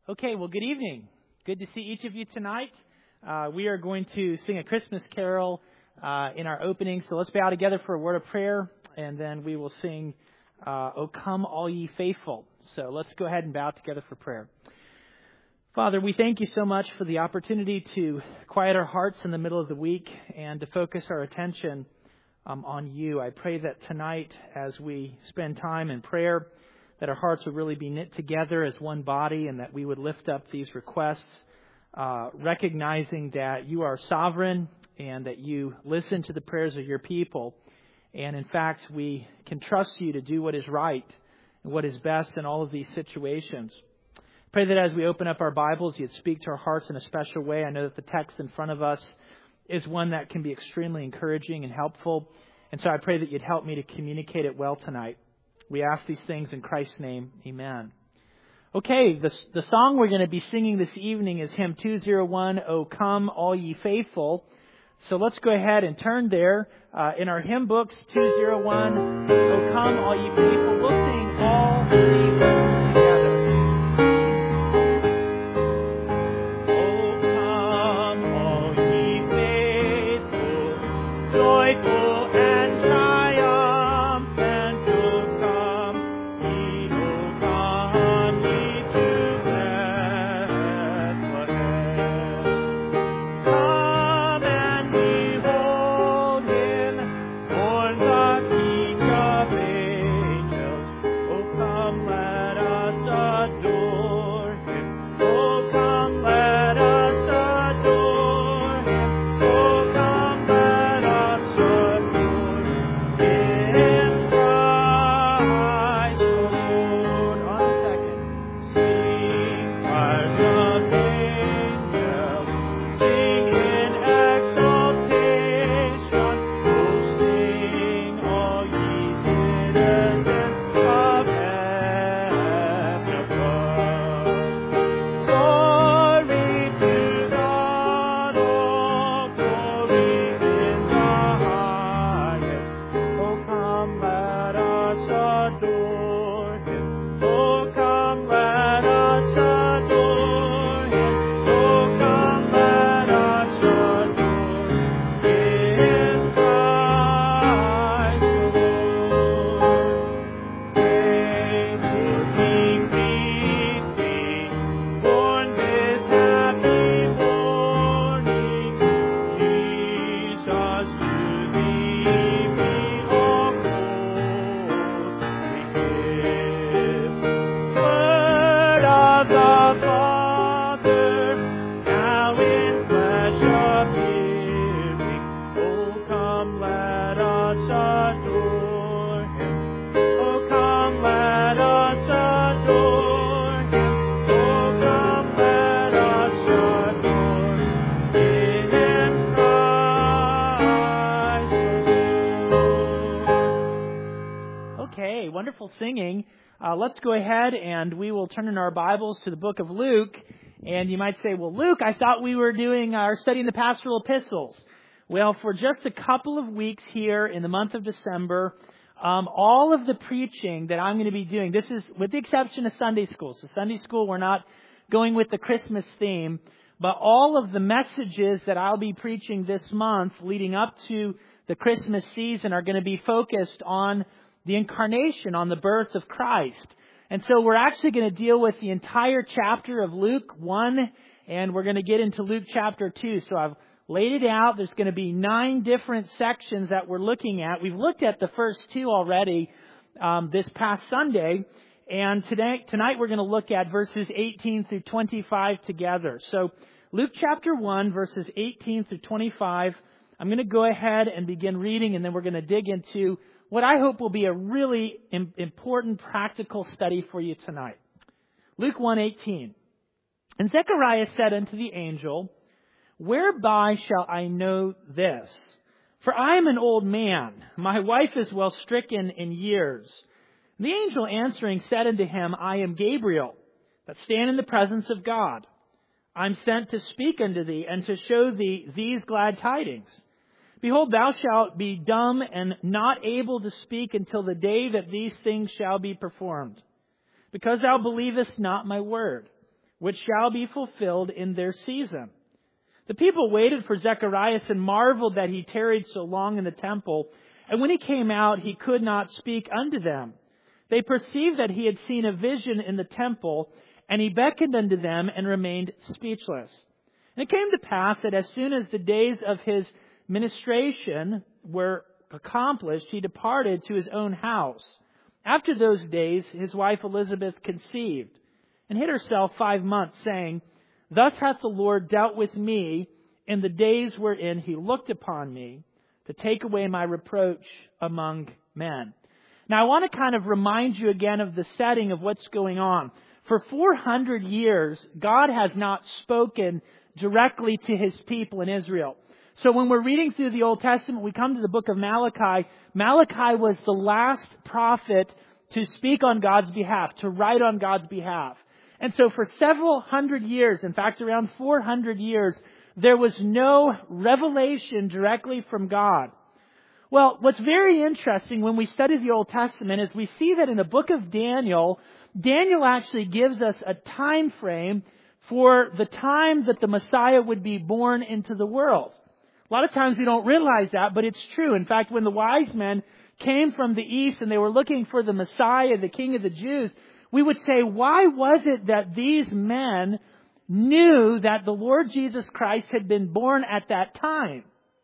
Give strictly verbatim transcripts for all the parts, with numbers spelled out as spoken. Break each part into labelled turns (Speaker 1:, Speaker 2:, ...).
Speaker 1: Okay, well, good evening. Good to see each of you tonight. Uh, we are going to sing a Christmas carol uh, in our opening, so let's bow together for a word of prayer, and then we will sing, uh, O Come All Ye Faithful. So let's go ahead and bow together for prayer. Father, we thank you so much for the opportunity to quiet our hearts in the middle of the week and to focus our attention um, on you. I pray that tonight, as we spend time in prayer, that our hearts would really be knit together as one body and that we would lift up these requests, uh, recognizing that you are sovereign and that you listen to the prayers of your people. And in fact, we can trust you to do what is right and what is best in all of these situations. Pray that as we open up our Bibles, you'd speak to our hearts in a special way. I know that the text in front of us is one that can be extremely encouraging and helpful. And so I pray that you'd help me to communicate it well tonight. We ask these things in Christ's name. Amen. Okay, the, the song we're going to be singing this evening is hymn two oh one, O Come All Ye Faithful. So let's go ahead and turn there uh, in our hymn books, two oh one, O Come All Ye Faithful. We'll sing all the verses together. O come all ye faithful, joyful and singing. Uh, let's go ahead and we will turn in our Bibles to the book of Luke. And you might say, well, Luke, I thought we were doing our studying the pastoral epistles. Well, for just a couple of weeks here in the month of December, um, all of the preaching that I'm going to be doing, this is with the exception of Sunday school. So Sunday school, we're not going with the Christmas theme, but all of the messages that I'll be preaching this month leading up to the Christmas season are going to be focused on the incarnation, on the birth of Christ. And so we're actually going to deal with the entire chapter of Luke one, and we're going to get into Luke chapter two. So I've laid it out. There's going to be nine different sections that we're looking at. We've looked at the first two already um, this past Sunday, and today, tonight we're going to look at verses eighteen through twenty-five together. So Luke chapter one, verses eighteen through twenty-five. I'm going to go ahead and begin reading, and then we're going to dig into what I hope will be a really important practical study for you tonight. Luke one eighteen. And Zechariah said unto the angel, Whereby shall I know this? For I am an old man, my wife is well stricken in years. And the angel answering said unto him, I am Gabriel, that stand in the presence of God. I am sent to speak unto thee, and to show thee these glad tidings. Behold, thou shalt be dumb and not able to speak until the day that these things shall be performed, because thou believest not my word, which shall be fulfilled in their season. The people waited for Zacharias and marveled that he tarried so long in the temple. And when he came out, he could not speak unto them. They perceived that he had seen a vision in the temple, and he beckoned unto them and remained speechless. And it came to pass that as soon as the days of his ministration were accomplished, he departed to his own house. After those days, his wife Elizabeth conceived and hid herself five months, saying, Thus hath the Lord dealt with me in the days wherein he looked upon me to take away my reproach among men. Now, I want to kind of remind you again of the setting of what's going on. For four hundred years, God has not spoken directly to his people in Israel. So when we're reading through the Old Testament, we come to the book of Malachi. Malachi was the last prophet to speak on God's behalf, to write on God's behalf. And so for several hundred years, in fact around four hundred years, there was no revelation directly from God. Well, what's very interesting when we study the Old Testament is we see that in the book of Daniel, Daniel actually gives us a time frame for the time that the Messiah would be born into the world. A lot of times we don't realize that, but it's true. In fact, when the wise men came from the east and they were looking for the Messiah, the King of the Jews, we would say, why was it that these men knew that the Lord Jesus Christ had been born at that time?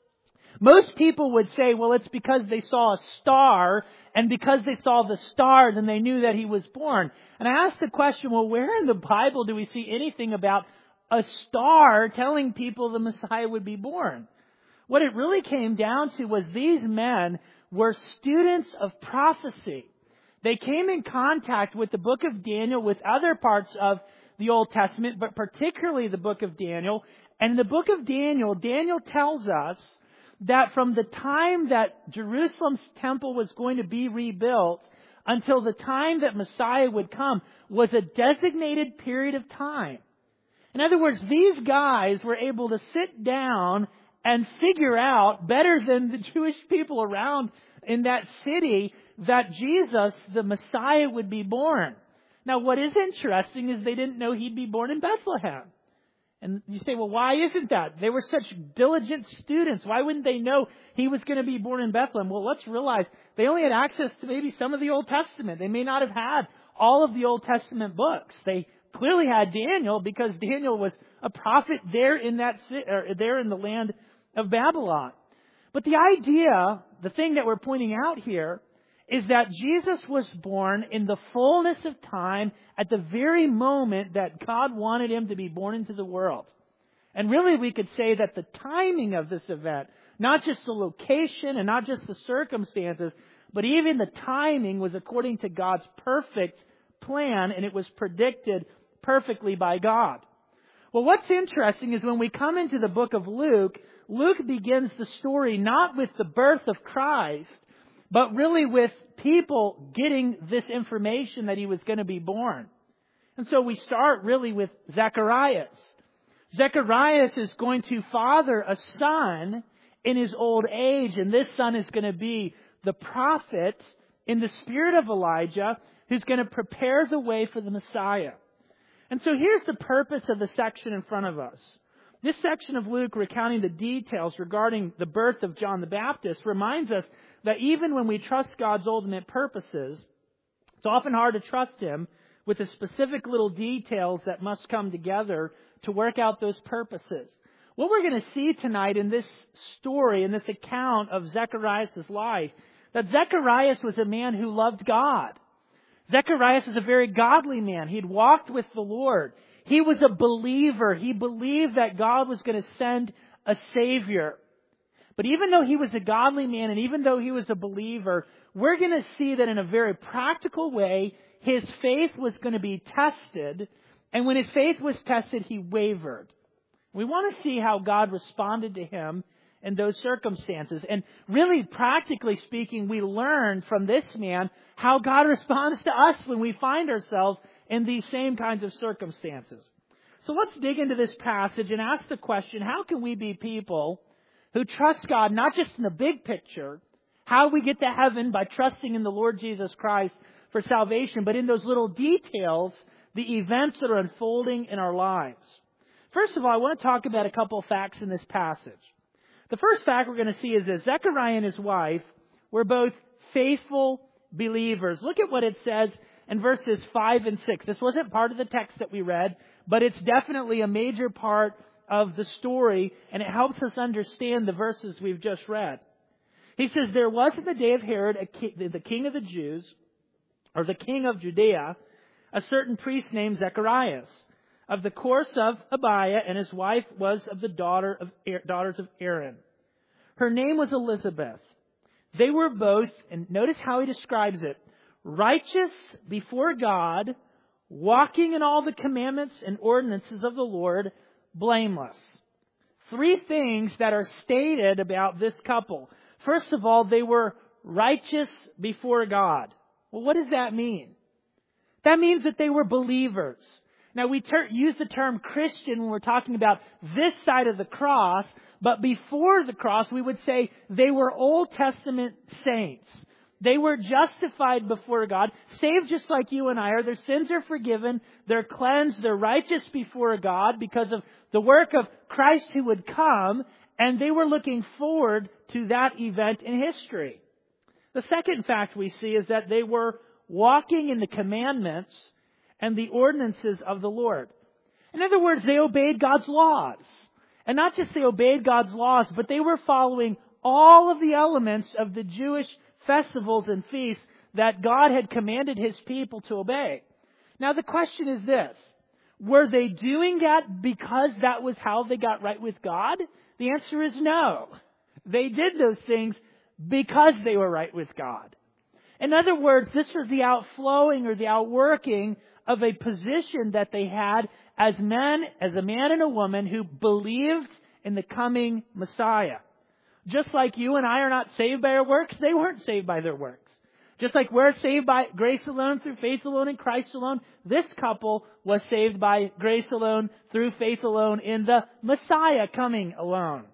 Speaker 1: Most people would say, well, it's because they saw a star, and because they saw the star, then they knew that he was born. And I asked the question, well, where in the Bible do we see anything about a star telling people the Messiah would be born? What it really came down to was these men were students of prophecy. They came in contact with the book of Daniel, with other parts of the Old Testament, but particularly the book of Daniel. And in the book of Daniel, Daniel tells us that from the time that Jerusalem's temple was going to be rebuilt until the time that Messiah would come was a designated period of time. In other words, these guys were able to sit down and figure out better than the Jewish people around in that city that Jesus, the Messiah, would be born. Now, what is interesting is they didn't know he'd be born in Bethlehem. And you say, well, why isn't that? They were such diligent students. Why wouldn't they know he was going to be born in Bethlehem? Well, let's realize they only had access to maybe some of the Old Testament. They may not have had all of the Old Testament books. They clearly had Daniel because Daniel was a prophet there in that or there in the land of Babylon. But the idea, the thing that we're pointing out here, is that Jesus was born in the fullness of time at the very moment that God wanted him to be born into the world. And really we could say that the timing of this event, not just the location and not just the circumstances, but even the timing was according to God's perfect plan, and it was predicted perfectly by God. Well, what's interesting is when we come into the book of Luke, Luke begins the story not with the birth of Christ, but really with people getting this information that he was going to be born. And so we start really with Zacharias. Zacharias is going to father a son in his old age, and this son is going to be the prophet in the spirit of Elijah who's going to prepare the way for the Messiah. And so here's the purpose of the section in front of us. This section of Luke, recounting the details regarding the birth of John the Baptist, reminds us that even when we trust God's ultimate purposes, it's often hard to trust Him with the specific little details that must come together to work out those purposes. What we're going to see tonight in this story, in this account of Zacharias' life, that Zacharias was a man who loved God. Zacharias is a very godly man. He'd walked with the Lord. He was a believer. He believed that God was going to send a Savior. But even though he was a godly man and even though he was a believer, we're going to see that in a very practical way, his faith was going to be tested. And when his faith was tested, he wavered. We want to see how God responded to him in those circumstances. And really, practically speaking, we learn from this man how God responds to us when we find ourselves in these same kinds of circumstances. So let's dig into this passage and ask the question, how can we be people who trust God not just in the big picture, how we get to heaven by trusting in the Lord Jesus Christ for salvation, but in those little details the events that are unfolding in our lives. First of all, I want to talk about a couple of facts in this passage. The first fact we're going to see is that Zechariah and his wife were both faithful believers. Look at what it says in verses five and six. This wasn't part of the text that we read, but it's definitely a major part of the story, and it helps us understand the verses we've just read. He says, there was in the day of Herod, a king, the king of the Jews, or the king of Judea, a certain priest named Zacharias, of the course of Abiah, and his wife was of the daughter of daughters of Aaron. Her name was Elizabeth. They were both, and notice how he describes it, righteous before God, walking in all the commandments and ordinances of the Lord, blameless. Three things that are stated about this couple. First of all, they were righteous before God. Well, what does that mean? That means that they were believers. Now, we ter- use the term Christian when we're talking about this side of the cross, but before the cross, we would say they were Old Testament saints. They were justified before God, saved just like you and I are. Their sins are forgiven. They're cleansed. They're righteous before God because of the work of Christ who would come, and they were looking forward to that event in history. The second fact we see is that they were walking in the commandments and the ordinances of the Lord. In other words, they obeyed God's laws. And not just they obeyed God's laws, but they were following all of the elements of the Jewish festivals and feasts that God had commanded His people to obey. Now the question is this: were they doing that because that was how they got right with God? The answer is no. They did those things because they were right with God. In other words, this was the outflowing or the outworking of a position that they had as men, as a man and a woman who believed in the coming Messiah. Just like you and I are not saved by our works, they weren't saved by their works. Just like we're saved by grace alone, through faith alone, in Christ alone, this couple was saved by grace alone, through faith alone, in the Messiah coming alone.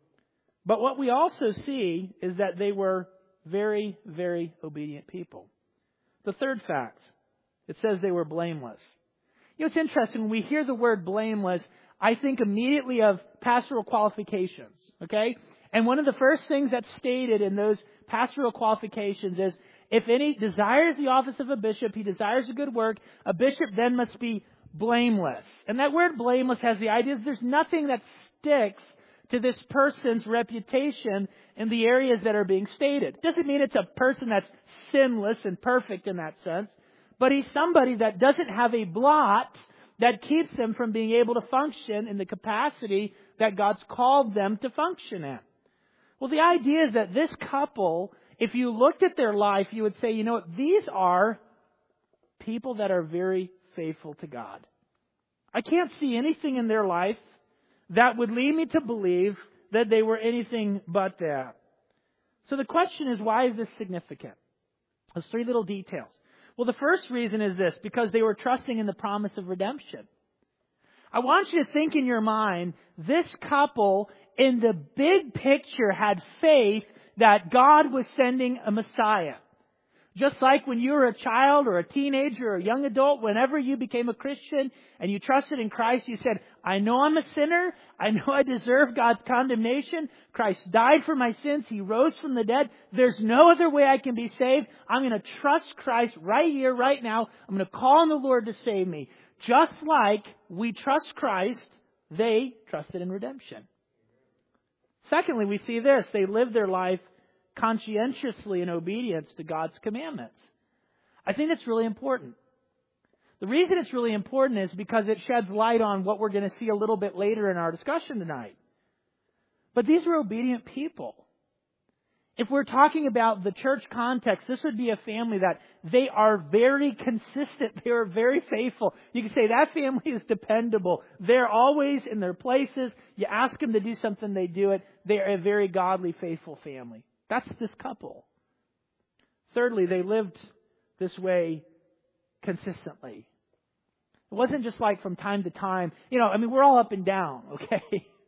Speaker 1: But what we also see is that they were very, very obedient people. The third fact, it says they were blameless. You know, it's interesting. When we hear the word blameless, I think immediately of pastoral qualifications, okay? And one of the first things that's stated in those pastoral qualifications is, if any desires the office of a bishop, he desires a good work, a bishop then must be blameless. And that word blameless has the idea that there's nothing that sticks to this person's reputation in the areas that are being stated. It doesn't mean it's a person that's sinless and perfect in that sense, but he's somebody that doesn't have a blot that keeps them from being able to function in the capacity that God's called them to function in. Well, the idea is that this couple, if you looked at their life, you would say, you know what, these are people that are very faithful to God. I can't see anything in their life that would lead me to believe that they were anything but that. So the question is, why is this significant? There's three little details. Well, the first reason is this: because they were trusting in the promise of redemption. I want you to think in your mind, this couple in the big picture had faith that God was sending a Messiah. Just like when you were a child or a teenager or a young adult, whenever you became a Christian and you trusted in Christ, you said, I know I'm a sinner. I know I deserve God's condemnation. Christ died for my sins. He rose from the dead. There's no other way I can be saved. I'm going to trust Christ right here, right now. I'm going to call on the Lord to save me. Just like we trust Christ, they trusted in redemption. Secondly, we see this. They lived their life conscientiously in obedience to God's commandments. I think that's really important. The reason it's really important is because it sheds light on what we're going to see a little bit later in our discussion tonight. But these were obedient people. If we're talking about the church context, this would be a family that they are very consistent. They are very faithful. You can say that family is dependable. They're always in their places. You ask them to do something, they do it. They are a very godly, faithful family. That's this couple. Thirdly, they lived this way consistently. It wasn't just like from time to time. You know, I mean, we're all up and down, okay?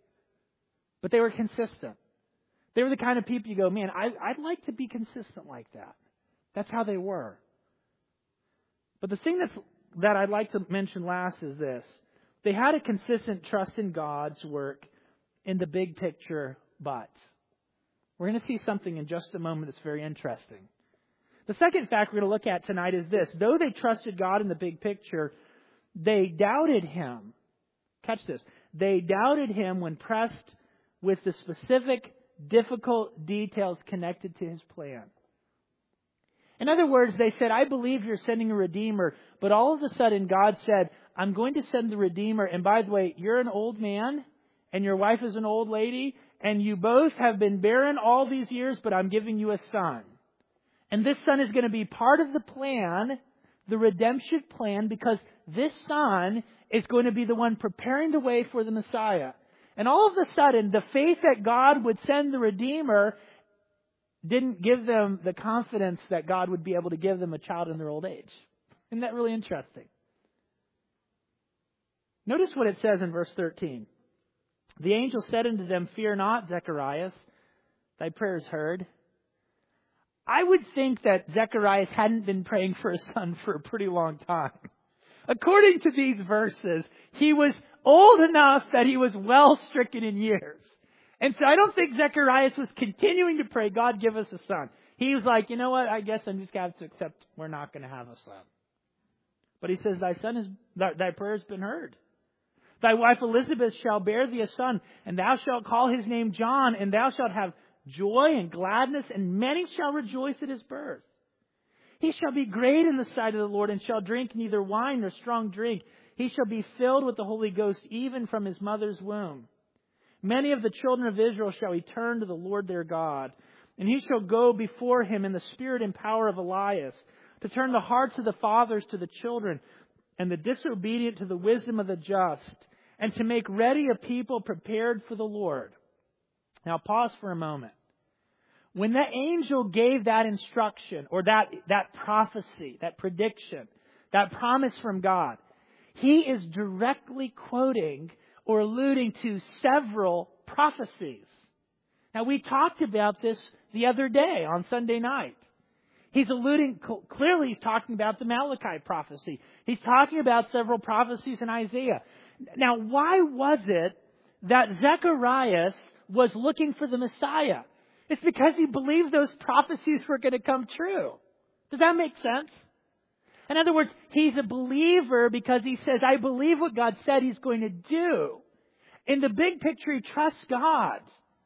Speaker 1: But they were consistent. They were the kind of people you go, man, I, I'd like to be consistent like that. That's how they were. But the thing that's that I'd like to mention last is this. They had a consistent trust in God's work in the big picture, but we're going to see something in just a moment that's very interesting. The second fact we're going to look at tonight is this. Though they trusted God in the big picture, they doubted Him. Catch this. They doubted Him when pressed with the specific, difficult details connected to His plan. In other words, they said, I believe you're sending a Redeemer, but all of a sudden God said, I'm going to send the Redeemer, and by the way, you're an old man, and your wife is an old lady, and you both have been barren all these years, but I'm giving you a son. And this son is going to be part of the plan, the redemption plan, because this son is going to be the one preparing the way for the Messiah. And all of a sudden, the faith that God would send the Redeemer didn't give them the confidence that God would be able to give them a child in their old age. Isn't that really interesting? Notice what it says in verse thirteen. The angel said unto them, Fear not, Zacharias, thy prayer is heard. I would think that Zacharias hadn't been praying for a son for a pretty long time. According to these verses, he was old enough that he was well stricken in years. And so I don't think Zacharias was continuing to pray, God, give us a son. He was like, you know what, I guess I'm just going to have to accept we're not going to have a son. But he says, thy son is, thy, thy prayer has been heard. Thy wife Elizabeth shall bear thee a son, and thou shalt call his name John, and thou shalt have joy and gladness, and many shall rejoice at his birth. He shall be great in the sight of the Lord, and shall drink neither wine nor strong drink. He shall be filled with the Holy Ghost, even from his mother's womb. Many of the children of Israel shall return to the Lord their God, and he shall go before him in the spirit and power of Elias, to turn the hearts of the fathers to the children, and the disobedient to the wisdom of the just, and to make ready a people prepared for the Lord. Now pause for a moment. When the angel gave that instruction, or that, that prophecy, that prediction, that promise from God, he is directly quoting or alluding to several prophecies. Now we talked about this the other day on Sunday night. He's alluding, clearly he's talking about the Malachi prophecy. He's talking about several prophecies in Isaiah. Now why was it that Zacharias was looking for the Messiah? It's because he believed those prophecies were going to come true. Does that make sense? In other words, he's a believer because he says, I believe what God said he's going to do. In the big picture, he trusts God.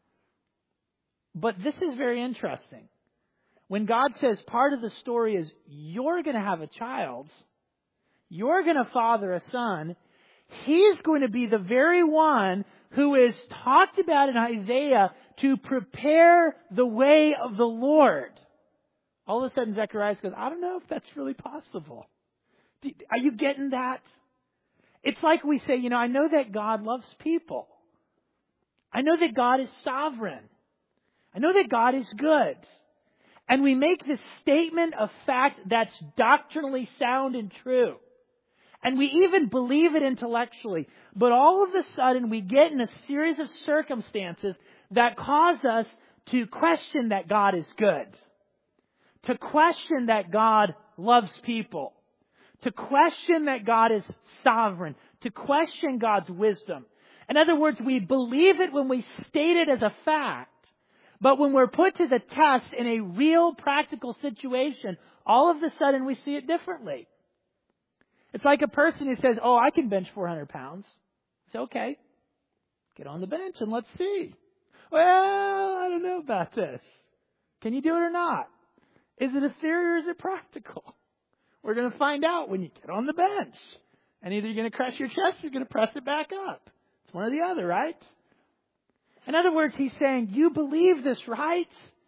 Speaker 1: But this is very interesting. When God says part of the story is you're going to have a child, you're going to father a son, he's going to be the very one who is talked about in Isaiah to prepare the way of the Lord. All of a sudden, Zacharias goes, I don't know if that's really possible. Are you getting that? It's like we say, you know, I know that God loves people. I know that God is sovereign. I know that God is good. And we make this statement of fact that's doctrinally sound and true. And we even believe it intellectually. But all of a sudden we get in a series of circumstances that cause us to question that God is good. To question that God loves people. To question that God is sovereign. To question God's wisdom. In other words, we believe it when we state it as a fact. But when we're put to the test in a real practical situation, all of a sudden we see it differently. It's like a person who says, oh, I can bench four hundred pounds. It's okay. Get on the bench and let's see. Well, I don't know about this. Can you do it or not? Is it a theory or is it practical? We're going to find out when you get on the bench. And either you're going to crush your chest or you're going to press it back up. It's one or the other, right? In other words, he's saying, you believe this, right?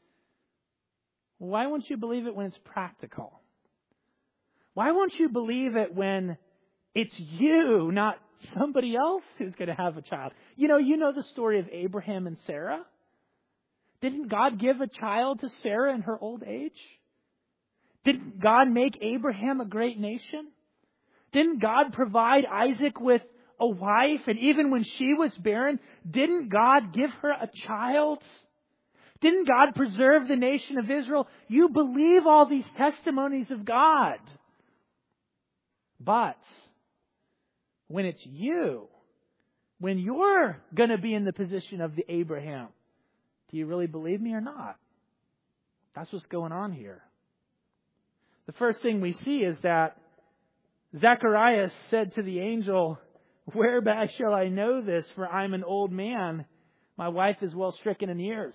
Speaker 1: Why won't you believe it when it's practical? Why won't you believe it when it's you, not somebody else who's going to have a child? You know, you know the story of Abraham and Sarah. Didn't God give a child to Sarah in her old age? Didn't God make Abraham a great nation? Didn't God provide Isaac with a wife? And even when she was barren, didn't God give her a child? Didn't God preserve the nation of Israel? You believe all these testimonies of God. But when it's you, when you're going to be in the position of the Abraham, do you really believe me or not? That's what's going on here. The first thing we see is that Zacharias said to the angel, "Whereby shall I know this? For I'm an old man. My wife is well stricken in years."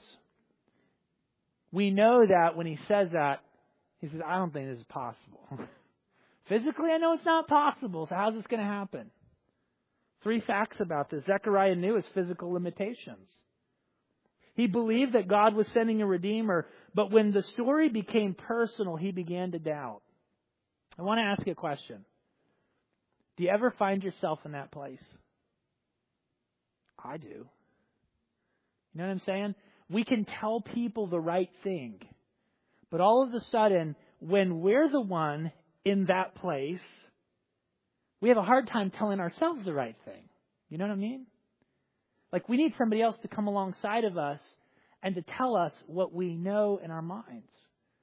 Speaker 1: We know that when he says that, he says, "I don't think this is possible." Physically, I know it's not possible. So how's this going to happen? Three facts about this. Zechariah knew his physical limitations. He believed that God was sending a Redeemer, but when the story became personal, he began to doubt. I want to ask you a question. Do you ever find yourself in that place? I do. You know what I'm saying? We can tell people the right thing, but all of a sudden, when we're the one in that place, we have a hard time telling ourselves the right thing. You know what I mean? Like we need somebody else to come alongside of us and to tell us what we know in our minds.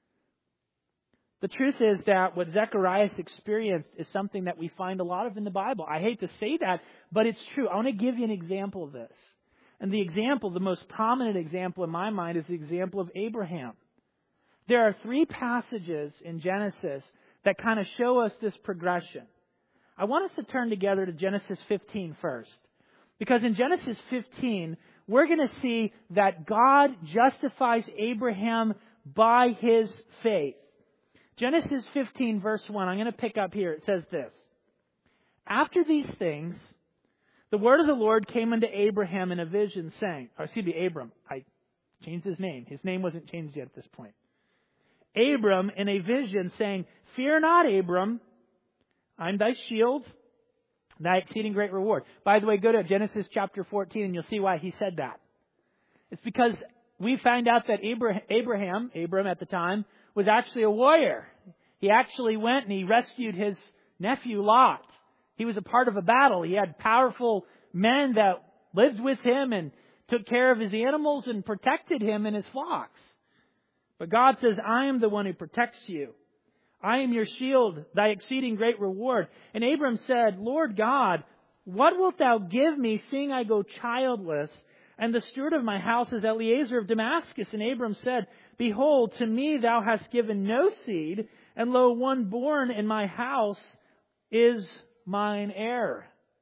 Speaker 1: The truth is that what Zacharias experienced is something that we find a lot of in the Bible. I hate to say that, but it's true. I want to give you an example of this. And the example, the most prominent example in my mind, is the example of Abraham. There are three passages in Genesis that kind of show us this progression. I want us to turn together to Genesis fifteen first. Because in Genesis fifteen, we're going to see that God justifies Abraham by his faith. Genesis fifteen, verse one, I'm going to pick up here. It says this. After these things, the word of the Lord came unto Abraham in a vision, saying, or excuse me, Abram. I changed his name. His name wasn't changed yet at this point. Abram in a vision, saying, "Fear not, Abram. I'm thy shield, thy exceeding great reward." By the way, go to Genesis chapter fourteen and you'll see why he said that. It's because we find out that Abraham, Abram at the time, was actually a warrior. He actually went and he rescued his nephew Lot. He was a part of a battle. He had powerful men that lived with him and took care of his animals and protected him and his flocks. But God says, "I am the one who protects you. I am your shield, thy exceeding great reward." And Abram said, "Lord God, what wilt thou give me, seeing I go childless, and the steward of my house is Eliezer of Damascus?" And Abram said, "Behold, to me thou hast given no seed, and lo, one born in my house is mine heir."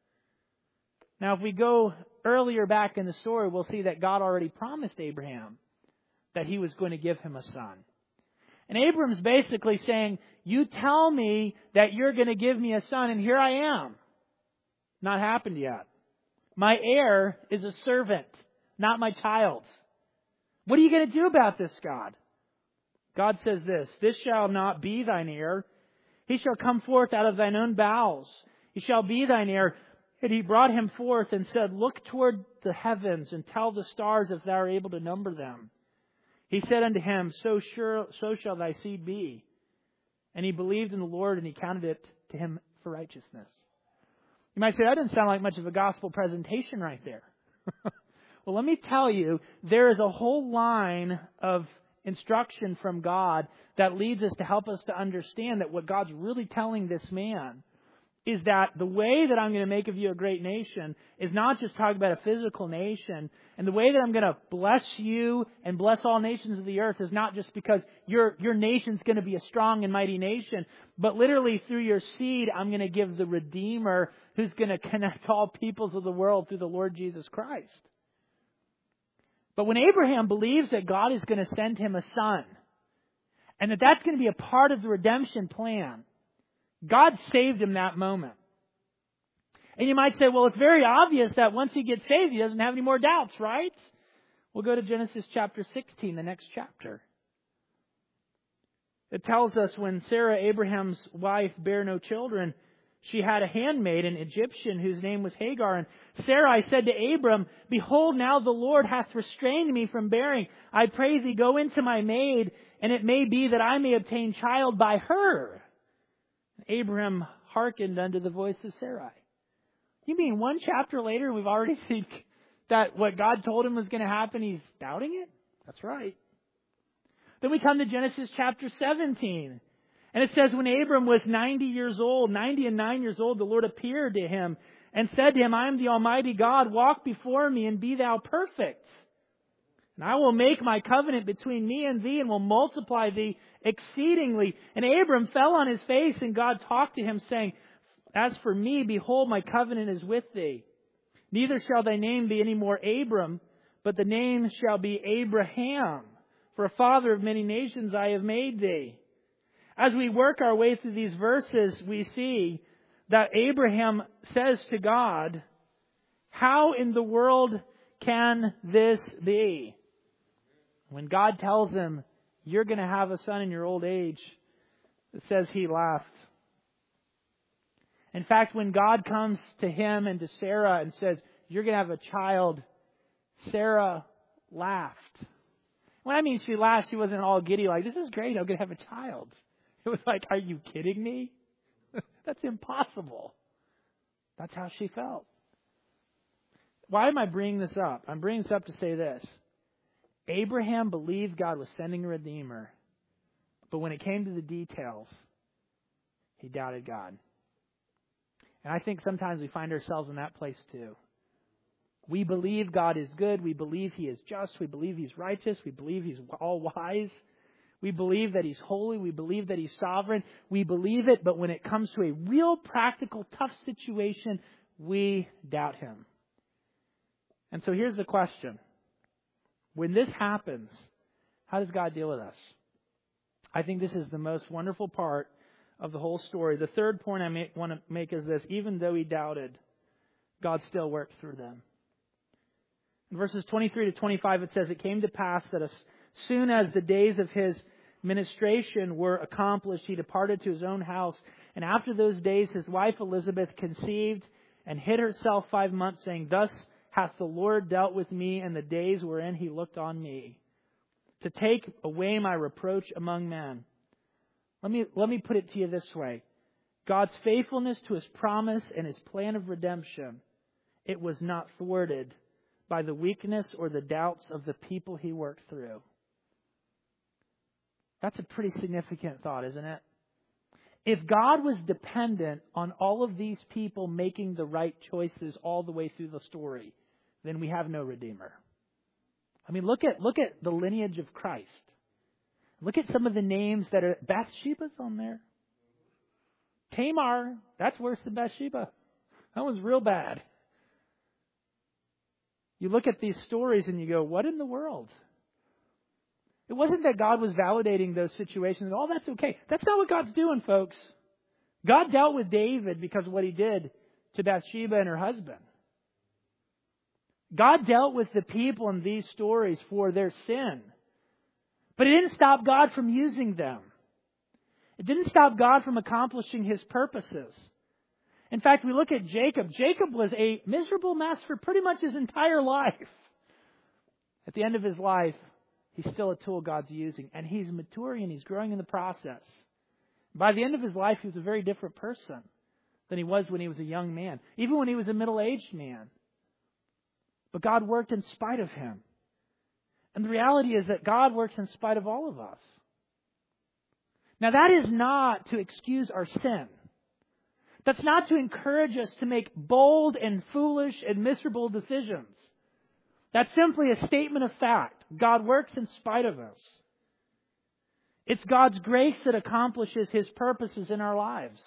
Speaker 1: Now, if we go earlier back in the story, we'll see that God already promised Abraham that he was going to give him a son. And Abram's basically saying, you tell me that you're going to give me a son, and here I am. Not happened yet. My heir is a servant, not my child. What are you going to do about this, God? God says this, "This shall not be thine heir. He shall come forth out of thine own bowels. He shall be thine heir." And he brought him forth and said, "Look toward the heavens and tell the stars if thou art able to number them." He said unto him, so sure, so shall thy seed be. And he believed in the Lord, and he counted it to him for righteousness. You might say, that doesn't sound like much of a gospel presentation right there. Well, let me tell you, there is a whole line of instruction from God that leads us to help us to understand that what God's really telling this man is that the way that I'm going to make of you a great nation is not just talking about a physical nation. And the way that I'm going to bless you and bless all nations of the earth is not just because your, your nation's going to be a strong and mighty nation, but literally through your seed, I'm going to give the Redeemer who's going to connect all peoples of the world through the Lord Jesus Christ. But when Abraham believes that God is going to send him a son, and that that's going to be a part of the redemption plan, God saved him that moment. And you might say, well, it's very obvious that once he gets saved, he doesn't have any more doubts, right? We'll go to Genesis chapter sixteen, the next chapter. It tells us when Sarah, Abraham's wife, bare no children, she had a handmaid, an Egyptian, whose name was Hagar. And Sarai said to Abram, "Behold, now the Lord hath restrained me from bearing. I pray thee, go into my maid, and it may be that I may obtain child by her." Abraham hearkened unto the voice of Sarai. You mean one chapter later we've already seen that what God told him was going to happen, he's doubting it? That's right. Then we come to Genesis chapter seventeen. And it says when Abram was ninety years old, ninety and nine years old, the Lord appeared to him and said to him, I am the Almighty God, walk before me and be thou perfect. And I will make my covenant between me and thee and will multiply thee exceedingly. And Abram fell on his face and God talked to him saying, as for me, behold, my covenant is with thee. Neither shall thy name be any more Abram, but the name shall be Abraham. For a father of many nations I have made thee. As we work our way through these verses, we see that Abraham says to God, how in the world can this be? When God tells him, you're going to have a son in your old age, it says he laughed. In fact, when God comes to him and to Sarah and says, you're going to have a child, Sarah laughed. When I mean she laughed, she wasn't all giddy like, this is great, I'm going to have a child. It was like, are you kidding me? That's impossible. That's how she felt. Why am I bringing this up? I'm bringing this up to say this. Abraham believed God was sending a Redeemer, but when it came to the details, he doubted God. And I think sometimes we find ourselves in that place too. We believe God is good. We believe He is just. We believe He's righteous. We believe He's all-wise. We believe that He's holy. We believe that He's sovereign. We believe it, but when it comes to a real practical, tough situation, we doubt Him. And so here's the question. When this happens, how does God deal with us? I think this is the most wonderful part of the whole story. The third point I may, want to make is this. Even though he doubted, God still worked through them. In verses twenty-three to twenty-five, it says, it came to pass that as soon as the days of his ministration were accomplished, he departed to his own house. And after those days, his wife Elizabeth conceived and hid herself five months, saying, thus hath the Lord dealt with me in the days wherein he looked on me, to take away my reproach among men. Let me, let me put it to you this way. God's faithfulness to His promise and His plan of redemption, it was not thwarted by the weakness or the doubts of the people He worked through. That's a pretty significant thought, isn't it? If God was dependent on all of these people making the right choices all the way through the story, then we have no Redeemer. I mean, look at look at the lineage of Christ. Look at some of the names that are... Bathsheba's on there. Tamar, that's worse than Bathsheba. That was real bad. You look at these stories and you go, what in the world? It wasn't that God was validating those situations. Oh, that's okay. That's not what God's doing, folks. God dealt with David because of what he did to Bathsheba and her husband. God dealt with the people in these stories for their sin. But it didn't stop God from using them. It didn't stop God from accomplishing His purposes. In fact, we look at Jacob. Jacob was a miserable mess for pretty much his entire life. At the end of his life, he's still a tool God's using. And he's maturing and he's growing in the process. By the end of his life, he was a very different person than he was when he was a young man. Even when he was a middle-aged man. But God worked in spite of him. And the reality is that God works in spite of all of us. Now that is not to excuse our sin. That's not to encourage us to make bold and foolish and miserable decisions. That's simply a statement of fact. God works in spite of us. It's God's grace that accomplishes His purposes in our lives.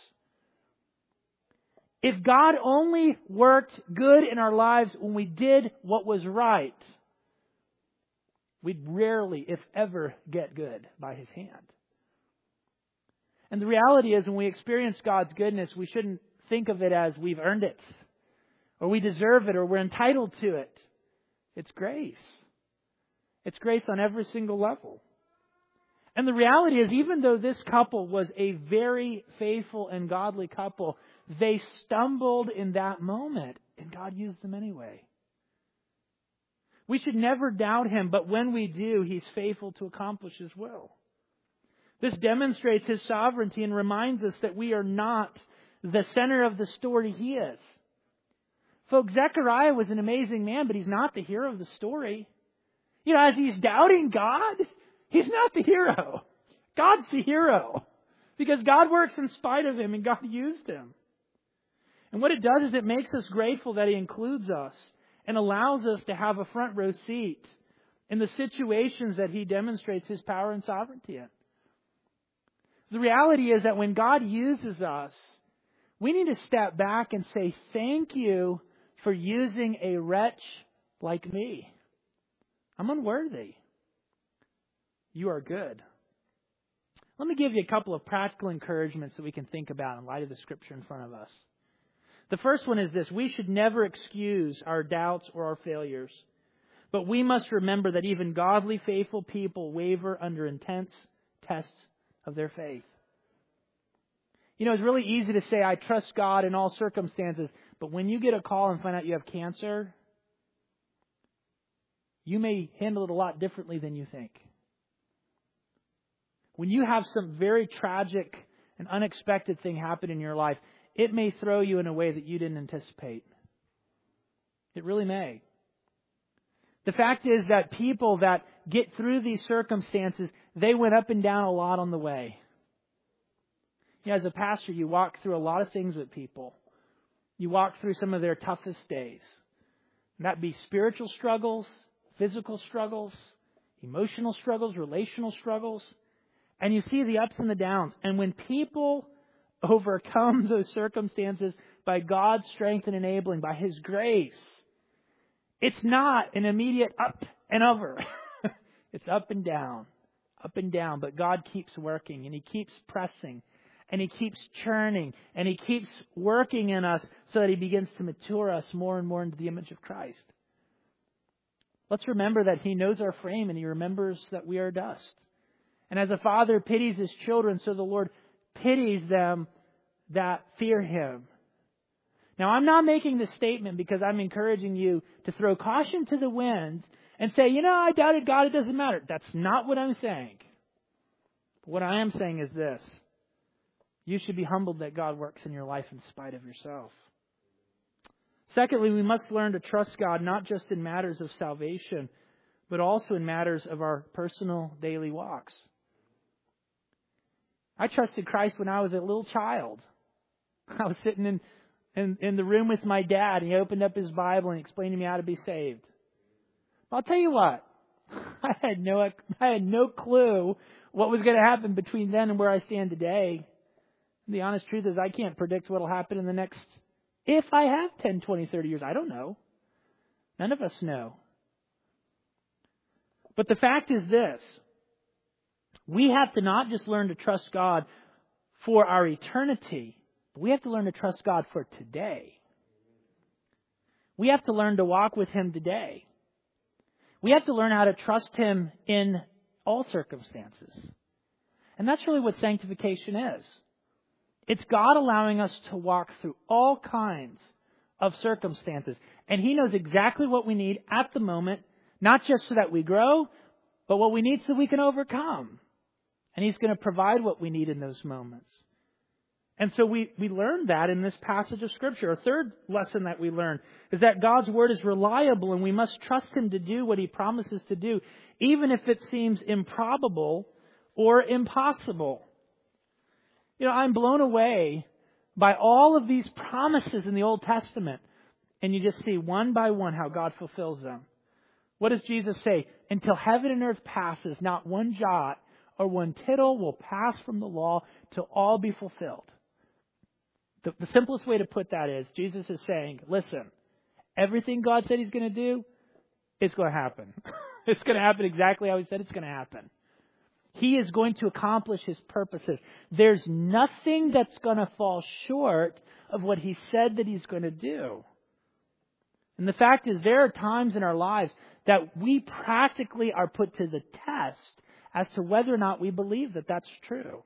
Speaker 1: If God only worked good in our lives when we did what was right, we'd rarely, if ever, get good by His hand. And the reality is when we experience God's goodness, we shouldn't think of it as we've earned it, or we deserve it, or we're entitled to it. It's grace. It's grace on every single level. And the reality is, even though this couple was a very faithful and godly couple, they stumbled in that moment, and God used them anyway. We should never doubt Him, but when we do, He's faithful to accomplish His will. This demonstrates His sovereignty and reminds us that we are not the center of the story. He is. Folks, Zechariah was an amazing man, but he's not the hero of the story. You know, as he's doubting God, he's not the hero. God's the hero. Because God works in spite of him and God used him. And what it does is it makes us grateful that he includes us and allows us to have a front row seat in the situations that he demonstrates his power and sovereignty in. The reality is that when God uses us, we need to step back and say, thank you for using a wretch like me. I'm unworthy. You are good. Let me give you a couple of practical encouragements that we can think about in light of the Scripture in front of us. The first one is this: we should never excuse our doubts or our failures. But we must remember that even godly, faithful people waver under intense tests of their faith. You know, it's really easy to say, I trust God in all circumstances. But when you get a call and find out you have cancer, you may handle it a lot differently than you think. When you have some very tragic and unexpected thing happen in your life, it may throw you in a way that you didn't anticipate. It really may. The fact is that people that get through these circumstances, they went up and down a lot on the way. You know, as a pastor, you walk through a lot of things with people. You walk through some of their toughest days. And that be spiritual struggles, physical struggles, emotional struggles, relational struggles. And you see the ups and the downs. And when people overcome those circumstances by God's strength and enabling, by His grace, it's not an immediate up and over. It's up and down, up and down. But God keeps working and He keeps pressing and He keeps churning and He keeps working in us so that He begins to mature us more and more into the image of Christ. Let's remember that He knows our frame and He remembers that we are dust. And as a father pities his children, so the Lord pities them that fear Him. Now, I'm not making this statement because I'm encouraging you to throw caution to the wind and say, you know, I doubted God, it doesn't matter. That's not what I'm saying. What I am saying is this: you should be humbled that God works in your life in spite of yourself. Secondly, we must learn to trust God not just in matters of salvation, but also in matters of our personal daily walks. I trusted Christ when I was a little child. I was sitting in, in, in the room with my dad, and he opened up his Bible and explained to me how to be saved. I'll tell you what, I had no I had no clue what was going to happen between then and where I stand today. The honest truth is I can't predict what will happen in the next, if I have ten, twenty, thirty years. I don't know. None of us know. But the fact is this: we have to not just learn to trust God for our eternity, but we have to learn to trust God for today. We have to learn to walk with Him today. We have to learn how to trust Him in all circumstances. And that's really what sanctification is. It's God allowing us to walk through all kinds of circumstances. And He knows exactly what we need at the moment, not just so that we grow, but what we need so we can overcome. And He's going to provide what we need in those moments. And so we, we learned that in this passage of Scripture. A third lesson that we learn is that God's Word is reliable and we must trust Him to do what He promises to do, even if it seems improbable or impossible. You know, I'm blown away by all of these promises in the Old Testament. And you just see one by one how God fulfills them. What does Jesus say? Until heaven and earth passes, not one jot or one tittle will pass from the law till all be fulfilled. The, the simplest way to put that is Jesus is saying, listen, everything God said He's going to do is going to happen. It's going to happen exactly how He said it's going to happen. He is going to accomplish His purposes. There's nothing that's going to fall short of what He said that He's going to do. And the fact is, there are times in our lives that we practically are put to the test as to whether or not we believe that that's true.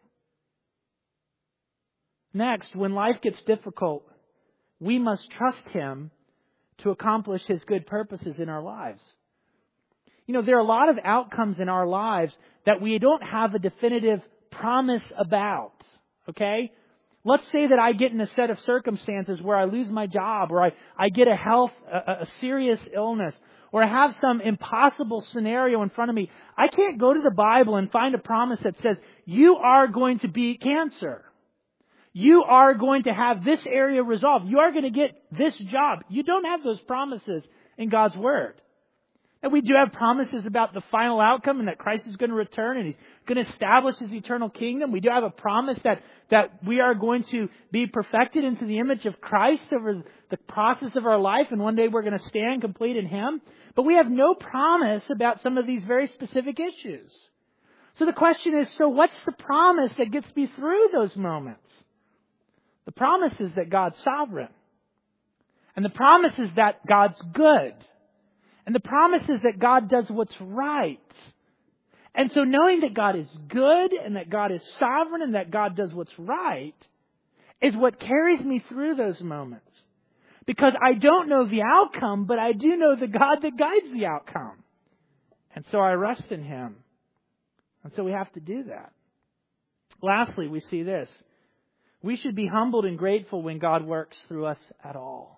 Speaker 1: Next, when life gets difficult, we must trust Him to accomplish His good purposes in our lives. You know, there are a lot of outcomes in our lives that we don't have a definitive promise about. Okay? Let's say that I get in a set of circumstances where I lose my job, or I, I get a health, a, a serious illness, or I have some impossible scenario in front of me. I can't go to the Bible and find a promise that says, you are going to beat cancer. You are going to have this area resolved. You are going to get this job. You don't have those promises in God's Word. And we do have promises about the final outcome and that Christ is going to return and He's going to establish His eternal kingdom. We do have a promise that, that we are going to be perfected into the image of Christ over the process of our life, and one day we're going to stand complete in Him. But we have no promise about some of these very specific issues. So the question is, so what's the promise that gets me through those moments? The promise is that God's sovereign. And the promise is that God's good. And the promise is that God does what's right. And so knowing that God is good and that God is sovereign and that God does what's right is what carries me through those moments. Because I don't know the outcome, but I do know the God that guides the outcome. And so I rest in Him. And so we have to do that. Lastly, we see this. We should be humbled and grateful when God works through us at all.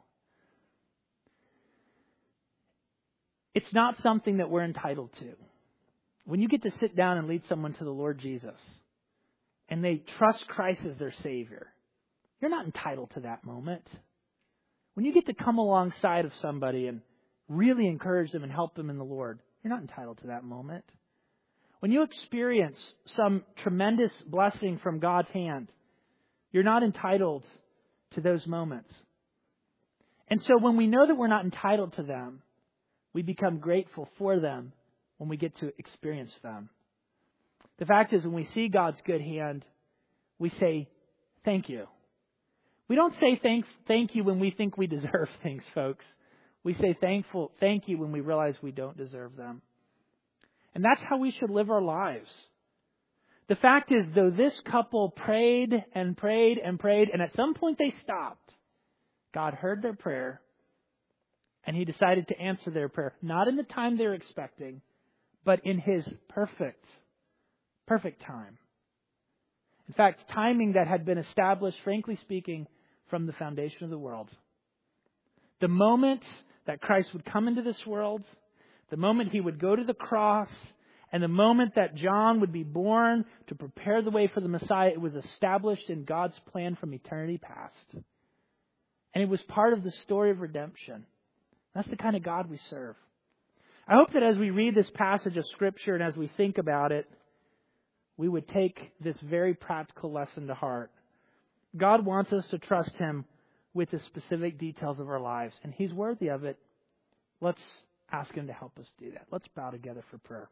Speaker 1: It's not something that we're entitled to. When you get to sit down and lead someone to the Lord Jesus and they trust Christ as their Savior, you're not entitled to that moment. When you get to come alongside of somebody and really encourage them and help them in the Lord, you're not entitled to that moment. When you experience some tremendous blessing from God's hand, you're not entitled to those moments. And so when we know that we're not entitled to them, we become grateful for them when we get to experience them. The fact is, when we see God's good hand, we say, thank you. We don't say thank, thank you when we think we deserve things, folks. We say thankful, thank you when we realize we don't deserve them. And that's how we should live our lives. The fact is, though this couple prayed and prayed and prayed, and at some point they stopped, God heard their prayer. And He decided to answer their prayer, not in the time they were expecting, but in His perfect, perfect time. In fact, timing that had been established, frankly speaking, from the foundation of the world. The moment that Christ would come into this world, the moment He would go to the cross, and the moment that John would be born to prepare the way for the Messiah, it was established in God's plan from eternity past. And it was part of the story of redemption. That's the kind of God we serve. I hope that as we read this passage of Scripture and as we think about it, we would take this very practical lesson to heart. God wants us to trust Him with the specific details of our lives, and He's worthy of it. Let's ask Him to help us do that. Let's bow together for prayer.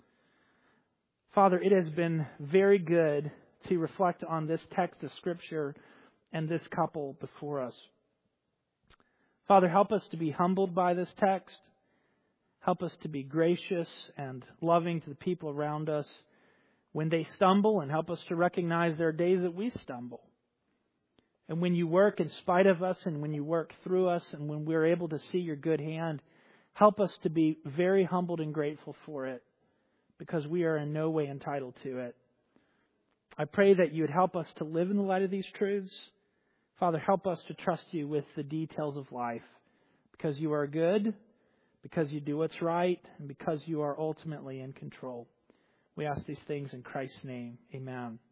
Speaker 1: Father, it has been very good to reflect on this text of Scripture and this couple before us. Father, help us to be humbled by this text. Help us to be gracious and loving to the people around us when they stumble, and help us to recognize there are days that we stumble. And when You work in spite of us, and when You work through us, and when we're able to see Your good hand, help us to be very humbled and grateful for it, because we are in no way entitled to it. I pray that You would help us to live in the light of these truths. Father, help us to trust You with the details of life, because You are good, because You do what's right, and because You are ultimately in control. We ask these things in Christ's name. Amen.